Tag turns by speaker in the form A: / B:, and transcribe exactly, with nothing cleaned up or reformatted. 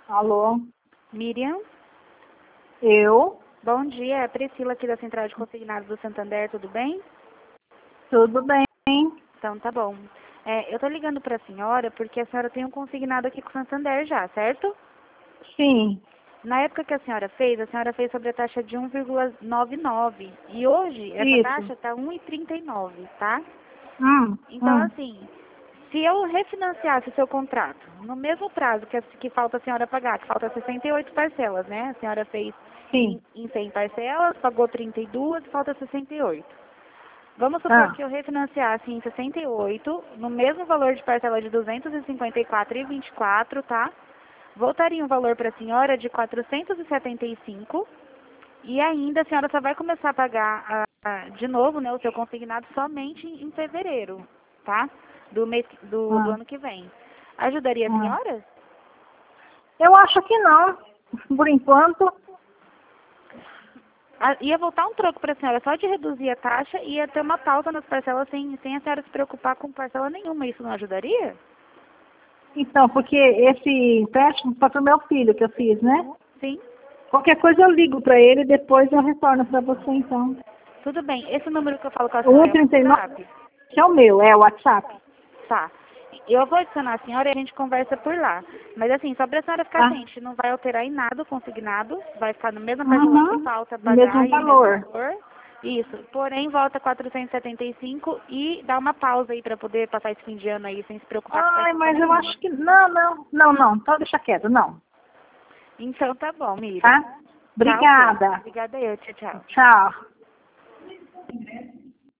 A: Alô?
B: Miriam?
A: Eu?
B: Bom dia, é a Priscila aqui da Central de Consignados do Santander, tudo bem?
A: Tudo bem?
B: Então tá bom. É, eu tô ligando pra senhora porque a senhora tem um consignado aqui com o Santander já, certo?
A: Sim.
B: Na época que a senhora fez, a senhora fez sobre a taxa de um vírgula noventa e nove e hoje essa
A: Isso.
B: taxa tá um vírgula trinta e nove, tá?
A: Hum,
B: Então
A: hum.
B: assim, se eu refinanciasse o seu contrato no mesmo prazo que, a- que falta a senhora pagar, que falta sessenta e oito parcelas, né? A senhora fez em,
A: Sim.
B: em cem parcelas, pagou trinta e duas, falta sessenta e oito. Vamos supor
A: Ah,
B: que eu refinanciasse em sessenta e oito, no mesmo valor de parcela de duzentos e cinquenta e quatro e vinte e quatro, tá? Voltaria um valor para a senhora de quatrocentos e setenta e cinco e ainda a senhora só vai começar a pagar ah, ah, de novo, né, o seu consignado somente em em fevereiro, tá? Do mês do, do
A: ah,
B: ano que vem. Ajudaria a
A: ah.
B: senhora?
A: Eu acho que não. Por enquanto.
B: Ah, ia voltar um troco para a senhora só de reduzir a taxa e ia ter uma pausa nas parcelas sem, sem a senhora se preocupar com parcela nenhuma. Isso não ajudaria?
A: Então, porque esse empréstimo foi pro meu filho que eu fiz, né?
B: Sim.
A: Qualquer coisa eu ligo para ele e depois eu retorno para você, então.
B: Tudo bem. Esse número que eu falo com a
A: O
B: senhora é o
A: cento e trinta e nove
B: WhatsApp?
A: é o meu, é o WhatsApp.
B: Tá. Eu vou adicionar a senhora e a gente conversa por lá. Mas assim, só pra senhora ficar
A: Tá?
B: ciente, não vai alterar em nada o consignado, vai ficar no mesmo parcela que
A: Uhum.
B: falta
A: O mesmo
B: pagar e o mesmo
A: valor.
B: valor. Isso. Porém, volta quatrocentos e setenta e cinco e dá uma pausa aí pra poder passar esse fim de ano aí sem se preocupar com
A: Ai,
B: parcela
A: mas eu
B: nenhuma.
A: acho que. Não, não, não, não. Então deixa quieto, não.
B: Então tá bom, Miriam.
A: Tá?
B: Tá ok.
A: Obrigada.
B: Obrigada eu. Tchau, tchau.
A: Tchau.